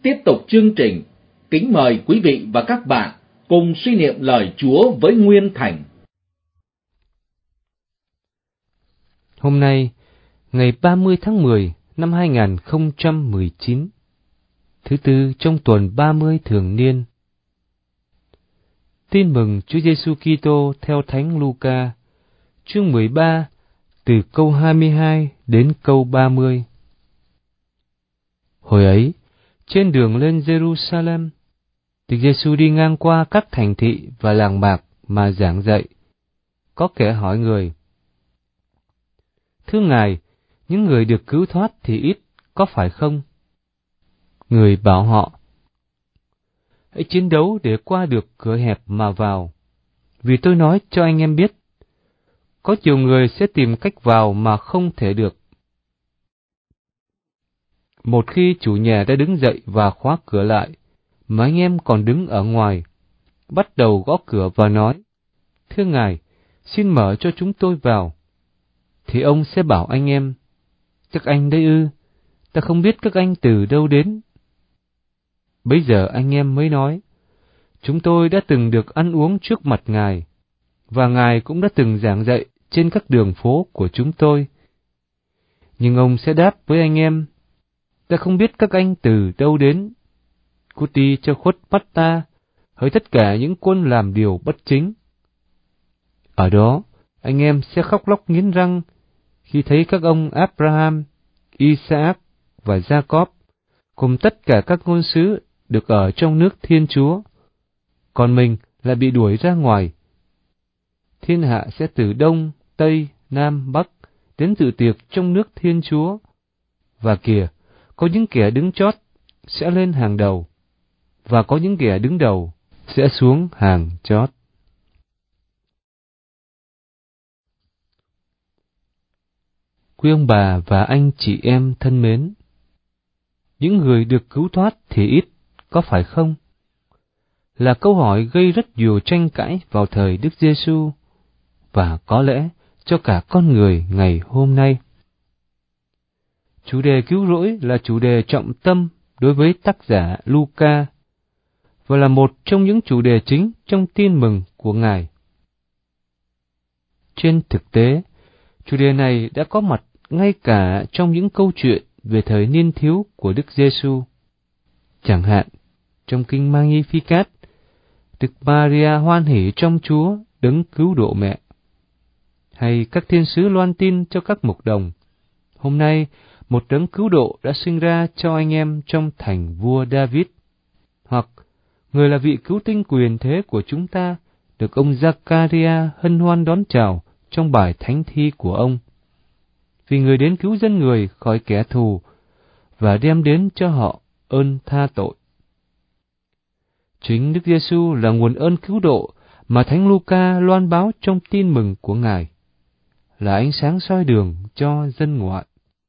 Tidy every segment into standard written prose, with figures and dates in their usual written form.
tiếp tục chương trình, kính mời quý vị và các bạn cùng suy niệm lời Chúa với Nguyên Thành. Hôm nay, ngày 30 tháng 10 năm 2019, thứ tư trong tuần 30 thường niên. Tin mừng Chúa Giêsu Kitô theo Thánh Luca, chương 13, từ câu 22 đến câu 30. Hồi ấy, trên đường lên Jerusalem, Đức Giêsu đi ngang qua các thành thị và làng mạc mà giảng dạy. Có kẻ hỏi Người: Thưa Ngài, những người được cứu thoát thì ít, có phải không? Người bảo họ: Hãy chiến đấu để qua được cửa hẹp mà vào. Vì tôi nói cho anh em biết, có nhiều người sẽ tìm cách vào mà không thể được. Một khi chủ nhà đã đứng dậy và khóa cửa lại, mà anh em còn đứng ở ngoài, bắt đầu gõ cửa và nói: Thưa Ngài, xin mở cho chúng tôi vào. Thì ông sẽ bảo anh em: Các anh đây ư? Ta không biết các anh từ đâu đến. Bấy giờ anh em mới nói: Chúng tôi đã từng được ăn uống trước mặt Ngài, và Ngài cũng đã từng giảng dạy trên các đường phố của chúng tôi. Nhưng ông sẽ đáp với anh em: Ta không biết các anh từ đâu đến. Cút đi cho khuất mắt ta, hỡi tất cả những quân làm điều bất chính. Ở đó, anh em sẽ khóc lóc nghiến răng khi thấy các ông Abraham, Isaac và Jacob cùng tất cả các ngôn sứ được ở trong nước Thiên Chúa, còn mình lại bị đuổi ra ngoài. Thiên hạ sẽ từ đông, tây, nam, bắc đến dự tiệc trong nước Thiên Chúa. Và kìa, có những kẻ đứng chót sẽ lên hàng đầu, và có những kẻ đứng đầu sẽ xuống hàng chót. Quý ông bà và anh chị em thân mến, những người được cứu thoát thì ít, có phải không? Là câu hỏi gây rất nhiều tranh cãi vào thời Đức Giêsu và có lẽ cho cả con người ngày hôm nay. Chủ đề cứu rỗi là chủ đề trọng tâm đối với tác giả Luca và là một trong những chủ đề chính trong tin mừng của Ngài. Trên thực tế, chủ đề này đã có mặt ngay cả trong những câu chuyện về thời niên thiếu của Đức Giêsu. Chẳng hạn, trong kinh Magnificat, Đức Maria hoan hỉ trong Chúa đấng cứu độ mẹ. Hay các thiên sứ loan tin cho các mục đồng: Hôm nay, một đấng cứu độ đã sinh ra cho anh em trong thành vua David. Hoặc, Người là vị cứu tinh quyền thế của chúng ta, được ông Giaccaria hân hoan đón chào trong bài thánh thi của ông. Vì Người đến cứu dân người khỏi kẻ thù và đem đến cho họ ơn tha tội. Chính Đức Giêsu là nguồn ơn cứu độ mà Thánh Luca loan báo trong tin mừng của Ngài, là ánh sáng soi đường cho dân ngoại.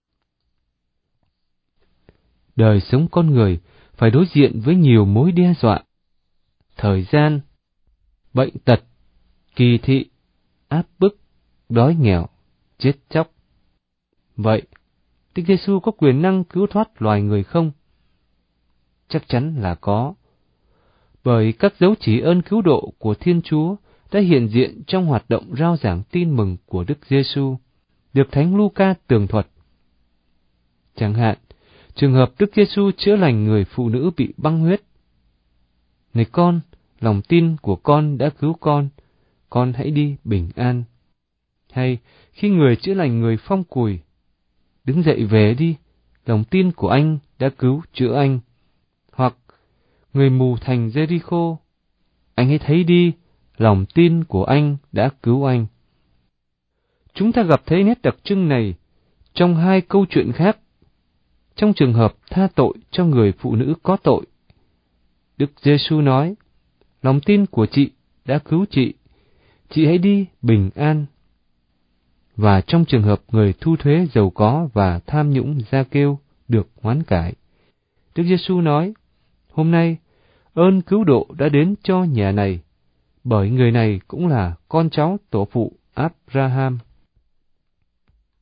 Đời sống con người phải đối diện với nhiều mối đe dọa: thời gian, bệnh tật, kỳ thị, áp bức, đói nghèo, chết chóc. Vậy, Đức Giêsu có quyền năng cứu thoát loài người không? Chắc chắn là có. Bởi các dấu chỉ ơn cứu độ của Thiên Chúa đã hiện diện trong hoạt động rao giảng tin mừng của Đức Giêsu, được Thánh Luca tường thuật. Chẳng hạn, trường hợp Đức Giêsu chữa lành người phụ nữ bị băng huyết. Này con, lòng tin của con đã cứu con hãy đi bình an. Hay khi Người chữa lành người phong cùi: Đứng dậy về đi, lòng tin của anh đã cứu chữa anh. Hoặc, người mù thành Jericho: Anh hãy thấy đi, lòng tin của anh đã cứu anh. Chúng ta gặp thấy nét đặc trưng này trong hai câu chuyện khác. Trong trường hợp tha tội cho người phụ nữ có tội, Đức Giêsu nói: Lòng tin của chị đã cứu chị hãy đi bình an. Và trong trường hợp người thu thuế giàu có và tham nhũng Gia-kêu được hoán cải, Đức Giêsu nói: Hôm nay, ơn cứu độ đã đến cho nhà này, bởi người này cũng là con cháu tổ phụ Abraham.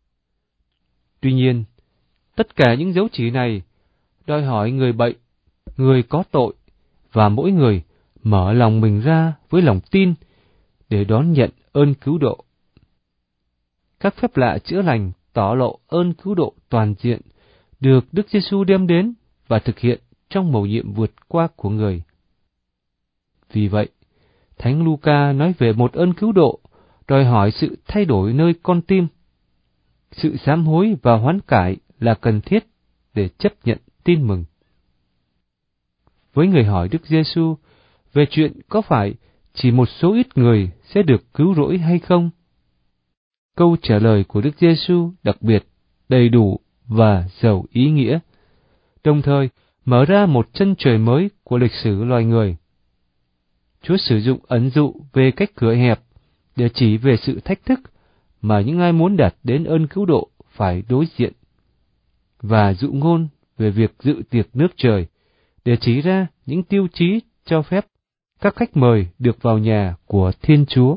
Tuy nhiên, tất cả những dấu chỉ này đòi hỏi người bệnh người có tội, và mỗi người mở lòng mình ra với lòng tin để đón nhận ơn cứu độ. Các phép lạ chữa lành tỏ lộ ơn cứu độ toàn diện được Đức Giêsu đem đến và thực hiện trong mầu nhiệm vượt qua của người. Vì vậy, Thánh Luca nói về một ơn cứu độ đòi hỏi sự thay đổi nơi con tim. Sự sám hối và hoán cải là cần thiết để chấp nhận tin mừng. Với người hỏi Đức Giêsu về chuyện có phải chỉ một số ít người sẽ được cứu rỗi hay không, câu trả lời của Đức Giêsu đặc biệt, đầy đủ và giàu ý nghĩa, đồng thời mở ra một chân trời mới của lịch sử loài người. Chúa sử dụng ẩn dụ về cách cửa hẹp để chỉ về sự thách thức mà những ai muốn đạt đến ơn cứu độ phải đối diện, và dụ ngôn về việc dự tiệc nước trời để chỉ ra những tiêu chí cho phép các khách mời được vào nhà của Thiên Chúa.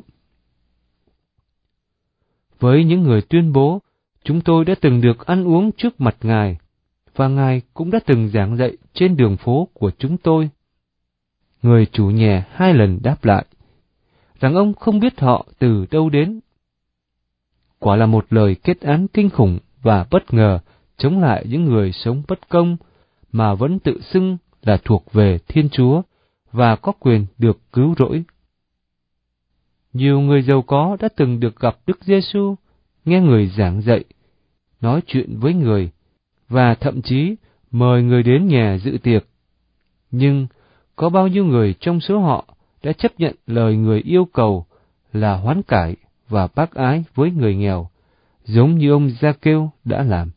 Với những người tuyên bố, chúng tôi đã từng được ăn uống trước mặt Ngài, và Ngài cũng đã từng giảng dạy trên đường phố của chúng tôi, người chủ nhà 2 lần đáp lại rằng ông không biết họ từ đâu đến. Quả là một lời kết án kinh khủng và bất ngờ chống lại những người sống bất công mà vẫn tự xưng là thuộc về Thiên Chúa và có quyền được cứu rỗi. Nhiều người giàu có đã từng được gặp Đức Giêsu, nghe người giảng dạy, nói chuyện với người và thậm chí mời người đến nhà dự tiệc. Nhưng có bao nhiêu người trong số họ đã chấp nhận lời người yêu cầu là hoán cải và bác ái với người nghèo, giống như ông Gia-kêu đã làm.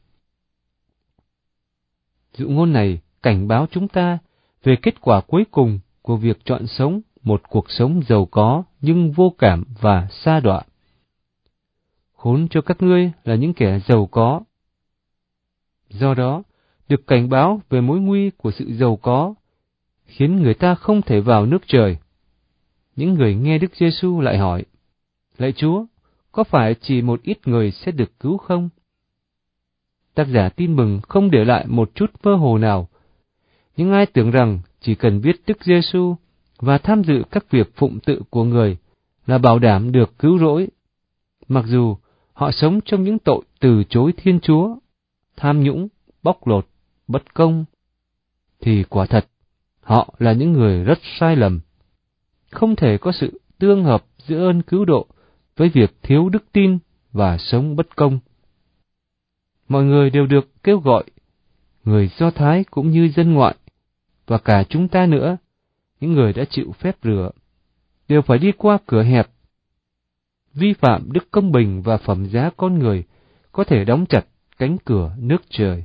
Dụ ngôn này cảnh báo chúng ta về kết quả cuối cùng của việc chọn sống một cuộc sống giàu có nhưng vô cảm và sa đọa. Khốn cho các ngươi là những kẻ giàu có. Do đó, được cảnh báo về mối nguy của sự giàu có khiến người ta không thể vào nước trời. Những người nghe Đức Giêsu lại hỏi: Lạy Chúa, có phải chỉ một ít người sẽ được cứu không? Tác giả Tin Mừng không để lại một chút mơ hồ nào. Những ai tưởng rằng chỉ cần biết Đức Giêsu và tham dự các việc phụng tự của người là bảo đảm được cứu rỗi, mặc dù họ sống trong những tội từ chối Thiên Chúa, tham nhũng, bóc lột, bất công, thì quả thật họ là những người rất sai lầm. Không thể có sự tương hợp giữa ơn cứu độ với việc thiếu đức tin và sống bất công. Mọi người đều được kêu gọi, người Do Thái cũng như dân ngoại, và cả chúng ta nữa, những người đã chịu phép rửa, đều phải đi qua cửa hẹp. Vi phạm đức công bình và phẩm giá con người có thể đóng chặt cánh cửa nước trời.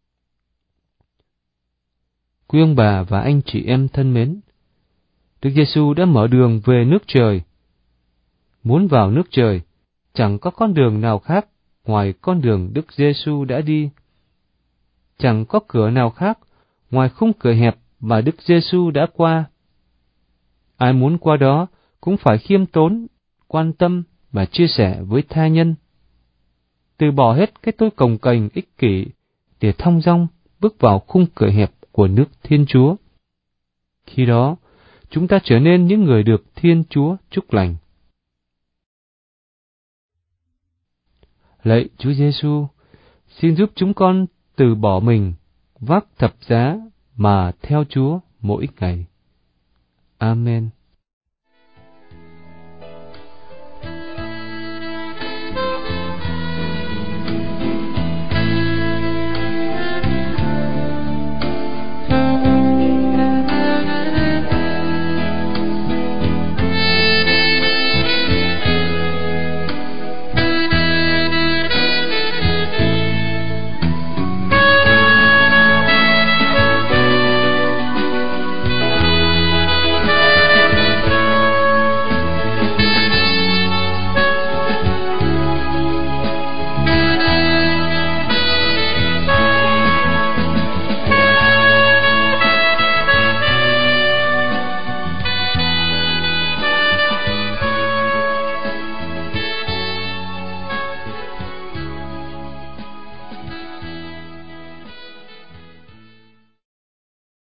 Quý ông bà và anh chị em thân mến, Đức Giêsu đã mở đường về nước trời. Muốn vào nước trời, chẳng có con đường nào khác ngoài con đường Đức Giêsu đã đi. Chẳng có cửa nào khác ngoài khung cửa hẹp mà Đức Giêsu đã qua. Ai muốn qua đó cũng phải khiêm tốn, quan tâm và chia sẻ với tha nhân. Từ bỏ hết cái tôi cồng kềnh ích kỷ để thong dong bước vào khung cửa hẹp của nước Thiên Chúa. Khi đó, chúng ta trở nên những người được Thiên Chúa chúc lành. Lạy Chúa Giêsu, xin giúp chúng con từ bỏ mình, vác thập giá mà theo Chúa mỗi ngày. Amen.